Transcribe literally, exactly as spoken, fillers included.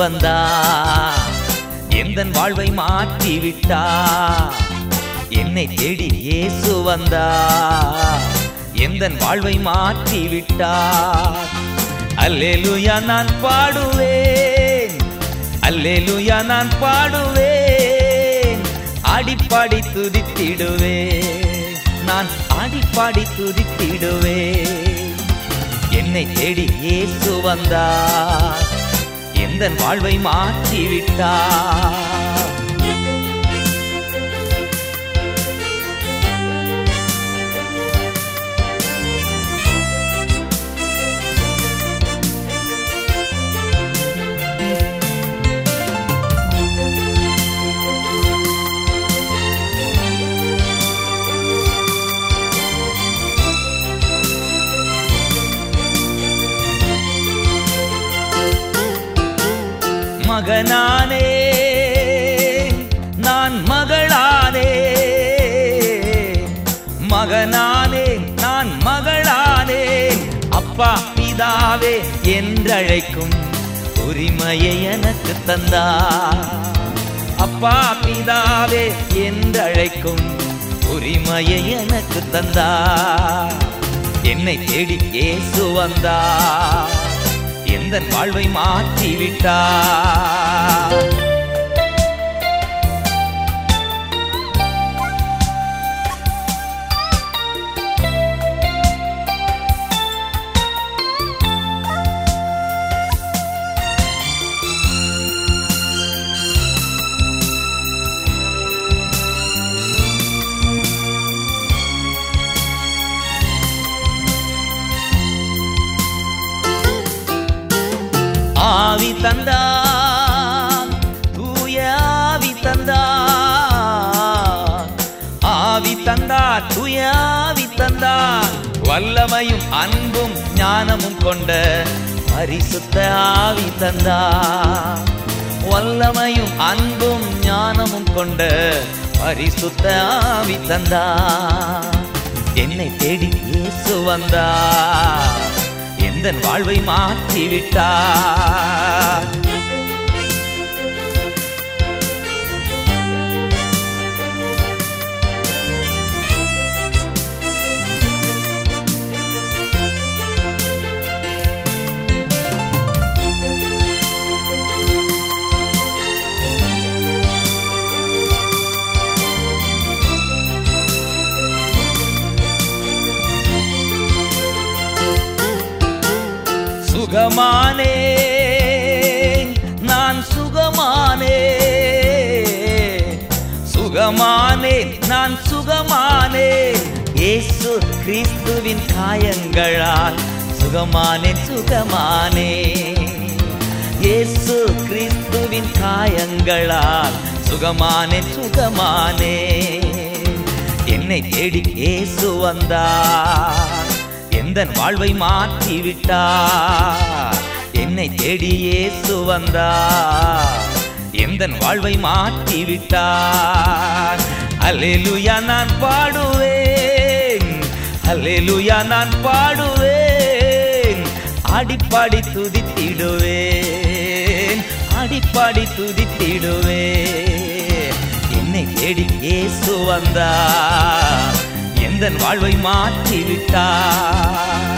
வந்தார், எந்தன் வாழ்வை மாற்றி விட்டார். என்னை தேடி இயேசு வந்தார், எந்தன் வாழ்வை மாற்றி விட்டார். அல்லேலூயா நான் பாடுவேன், அல்லேலூயா நான் பாடுவேன், ஆடிப்பாடி துதித்திடுவேன், நான் ஆடிப்பாடி துதித்திடுவேன். என்னை தேடி இயேசு வந்தார், எந்தன் வாழ்வை மாற்றி விட்டார். மகனானே நான் மகளானே, மகனானே நான் மகளானே, அப்பா பிதாவே என்றழைக்கும் உரிமையை எனக்கு தந்தார். அப்பா பிதாவே என்றழைக்கும் உரிமையை எனக்கு தந்தார். என்னை தேடி இயேசு வந்தார், எந்தன் வாழ்வை மாற்றி விட்டார். ஆவி தந்தார், தூய ஆவி தந்தார், ஆவி தந்தார், தூய ஆவி தந்தார், வல்லமையும் அன்பும் ஞானமும் கொண்ட பரிசுத்த ஆவி தந்தார். வல்லமையும் அன்பும் ஞானமும் கொண்ட பரிசுத்த ஆவி தந்தார். என்னை தேடி இயேசு வந்தார், எந்தன் வாழ்வை மாற்றி விட்டார். சுகமானே நான் சுகமானே, சுகமானே நான் சுகமானே, இயேசு கிறிஸ்துவின் காயங்களால் சுகமானே சுகமானே, இயேசு கிறிஸ்துவின் காயங்களால் சுகமானே சுகமானே. என்னை தேடி இயேசு வந்தார், எந்தன் வாழ்வை மாற்றி விட்டார். என்னை தேடி இயேசு வந்தார், எந்தன் வாழ்வை மாற்றி விட்டார். அல்லேலூயா நான் பாடுவேன், அல்லேலூயா நான் பாடுவேன், ஆடிப்பாடி துதித்திடுவேன், ஆடிப்பாடி துதித்திடுவேன். என்னை தேடி இயேசு வந்தார், எந்தன் வாழ்வை மாற்றி விட்டார்.